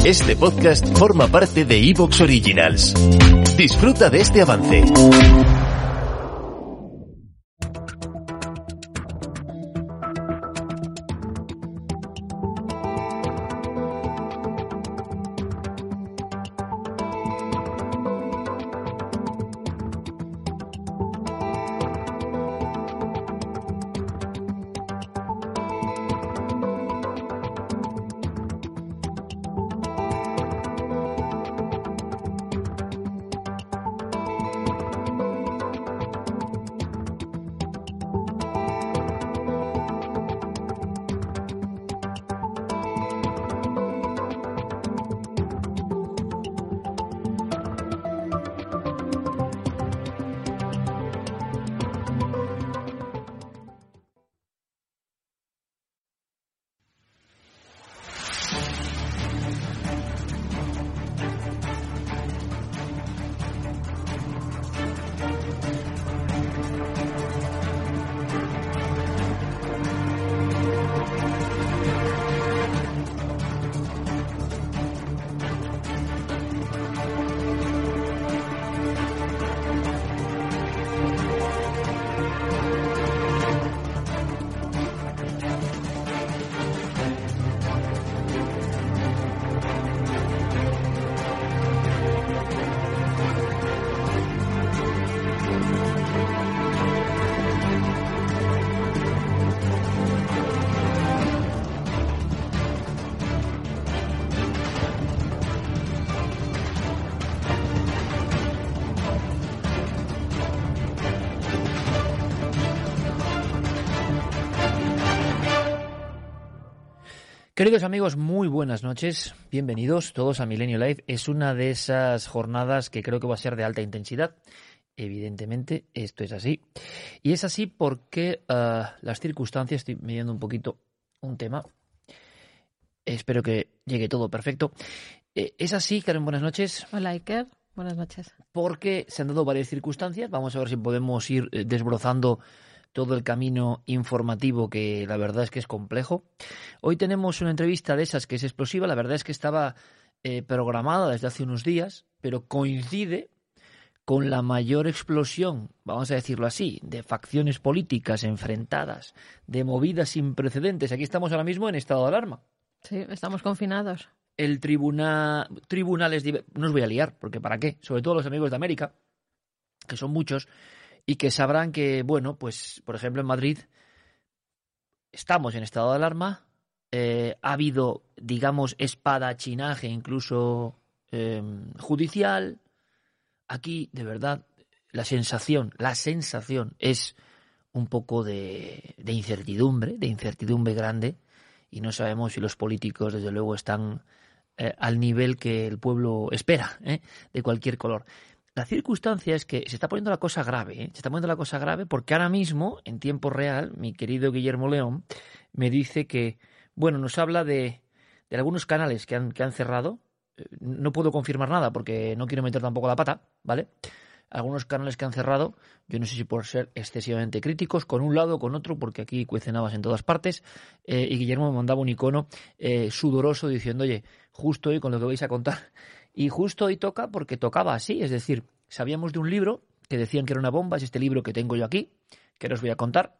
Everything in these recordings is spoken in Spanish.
Este podcast forma parte de Evox Originals. Disfruta de este avance. Queridos amigos, muy buenas noches, bienvenidos todos a Milenio Live. Es una de esas jornadas que creo que va a ser de alta intensidad, evidentemente esto es así. Y es así porque las circunstancias, estoy midiendo un poquito un tema, espero que llegue todo perfecto. Es así, Karen, buenas noches. Hola Iker, buenas noches. Porque se han dado varias circunstancias, vamos a ver si podemos ir desbrozando todo el camino informativo, que la verdad es que es complejo. Hoy tenemos una entrevista de esas que es explosiva, la verdad es que estaba programada desde hace unos días, pero coincide con la mayor explosión, vamos a decirlo así, de facciones políticas enfrentadas, de movidas sin precedentes. Aquí estamos ahora mismo en estado de alarma. Sí, estamos confinados. El tribunales, no os voy a liar, porque ¿para qué? Sobre todo los amigos de América, que son muchos, y que sabrán que, bueno, pues, por ejemplo, en Madrid estamos en estado de alarma, ha habido, digamos, espadachinaje incluso judicial. Aquí, de verdad, la sensación es un poco de incertidumbre grande, y no sabemos si los políticos, desde luego, están al nivel que el pueblo espera, de cualquier color. La circunstancia es que se está poniendo la cosa grave, se está poniendo la cosa grave porque ahora mismo, en tiempo real, mi querido Guillermo León me dice que, bueno, nos habla de algunos canales que han cerrado. No puedo confirmar nada porque no quiero meter tampoco la pata, ¿vale? Algunos canales que han cerrado, yo no sé si por ser excesivamente críticos, con un lado o con otro, porque aquí cuecen habas en todas partes, y Guillermo me mandaba un icono sudoroso diciendo, oye, justo hoy con lo que vais a contar. Y justo hoy toca porque tocaba así, es decir, sabíamos de un libro que decían que era una bomba, es este libro que tengo yo aquí, que ahora os voy a contar.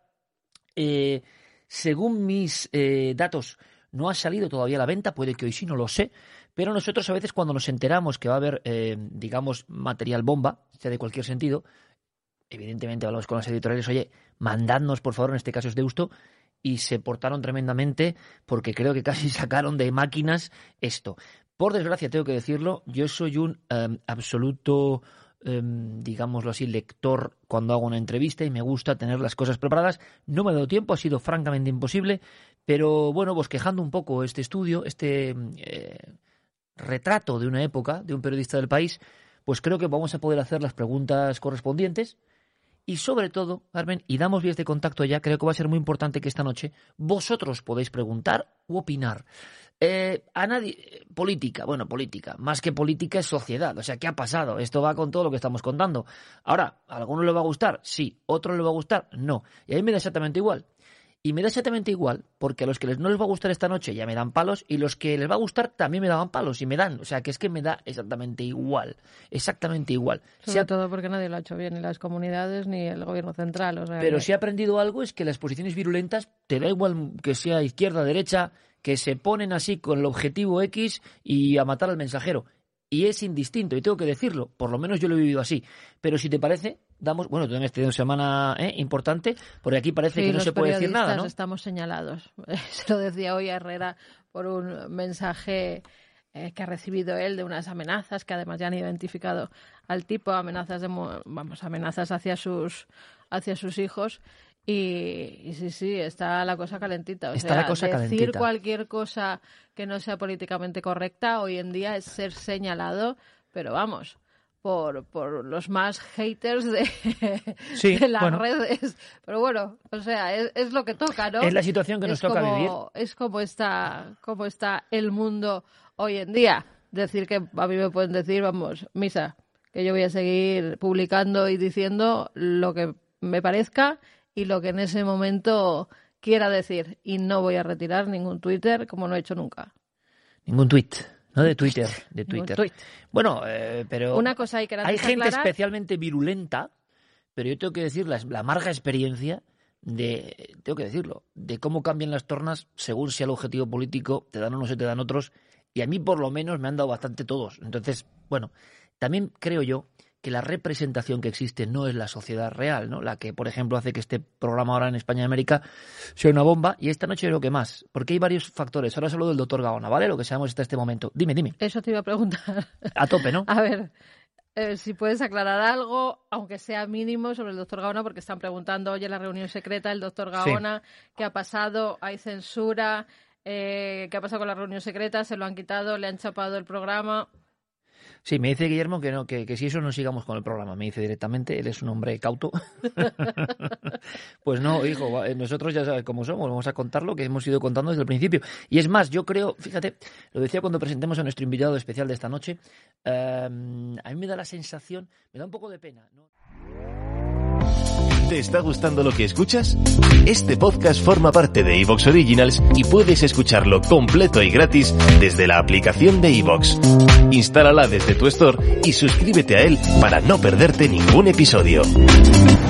Según mis datos, no ha salido todavía a la venta, puede que hoy sí, no lo sé, pero nosotros a veces cuando nos enteramos que va a haber, digamos, material bomba, sea de cualquier sentido, evidentemente hablamos con las editoriales, oye, mandadnos por favor, en este caso es Deusto, y se portaron tremendamente porque creo que casi sacaron de máquinas esto. Por desgracia, tengo que decirlo, yo soy un absoluto, digámoslo así, lector cuando hago una entrevista y me gusta tener las cosas preparadas. No me ha dado tiempo, ha sido francamente imposible, pero bueno, bosquejando un poco este estudio, este retrato de una época, de un periodista del país, pues creo que vamos a poder hacer las preguntas correspondientes. Y sobre todo, Carmen, y damos vías de contacto ya, creo que va a ser muy importante que esta noche vosotros podéis preguntar u opinar. A nadie, política, más que política es sociedad, o sea, ¿qué ha pasado? Esto va con todo lo que estamos contando. Ahora, ¿a alguno le va a gustar? Sí, ¿a otro le va a gustar? No. Y a mí me da exactamente igual. Y me da exactamente igual, porque a los que no les va a gustar esta noche ya me dan palos, y los que les va a gustar también me daban palos, y me dan. O sea, que es que me da exactamente igual. Exactamente igual. Sobre todo porque nadie lo ha hecho bien, ni las comunidades ni el gobierno central. O sea, pero si he aprendido algo es que las posiciones virulentas, te da igual que sea izquierda, derecha, que se ponen así con el objetivo X y a matar al mensajero. Y es indistinto, y tengo que decirlo, por lo menos yo lo he vivido así. Pero si te parece, tú también has tenido una semana importante, porque aquí parece que no se puede decir nada, ¿no? Estamos señalados. Se lo decía hoy a Herrera por un mensaje que ha recibido él de unas amenazas, que además ya han identificado al tipo, amenazas hacia sus hijos. Y sí, está la cosa calentita. Decir cualquier cosa que no sea políticamente correcta hoy en día es ser señalado, pero vamos, por los más haters de las redes. Pero bueno, o sea, es lo que toca, ¿no? Es la situación que nos toca vivir. Es como está el mundo hoy en día. Decir que a mí me pueden decir, misa, que yo voy a seguir publicando y diciendo lo que me parezca y lo que en ese momento quiera decir. Y no voy a retirar ningún Twitter como no he hecho nunca. Ningún tweet, no de Twitter, de Twitter. Tweet. Bueno, pero una cosa hay gente especialmente virulenta, pero yo tengo que decir la amarga experiencia tengo que decirlo, de cómo cambian las tornas según sea el objetivo político, te dan unos o te dan otros, y a mí por lo menos me han dado bastante todos. Entonces, bueno, también creo yo que la representación que existe no es la sociedad real, ¿no? La que, por ejemplo, hace que este programa ahora en España y América sea una bomba, y esta noche creo que más, porque hay varios factores. Ahora solo del doctor Gaona, ¿vale? Lo que sabemos hasta este momento. Dime. Eso te iba a preguntar. A tope, ¿no? A ver, si puedes aclarar algo, aunque sea mínimo, sobre el doctor Gaona, porque están preguntando, oye, la reunión secreta del doctor Gaona, ¿qué ha pasado? ¿Hay censura? ¿Qué ha pasado con la reunión secreta? ¿Se lo han quitado? ¿Le han chapado el programa? Sí, me dice Guillermo que no, que si eso no sigamos con el programa. Me dice directamente, él es un hombre cauto. Pues no, hijo, nosotros ya sabes cómo somos, vamos a contar lo que hemos ido contando desde el principio. Y es más, yo creo, fíjate, lo decía cuando presentemos a nuestro invitado especial de esta noche, a mí me da la sensación, me da un poco de pena, ¿no? ¿Te está gustando lo que escuchas? Este podcast forma parte de iVoox Originals y puedes escucharlo completo y gratis desde la aplicación de iVoox. Instálala desde tu store y suscríbete a él para no perderte ningún episodio.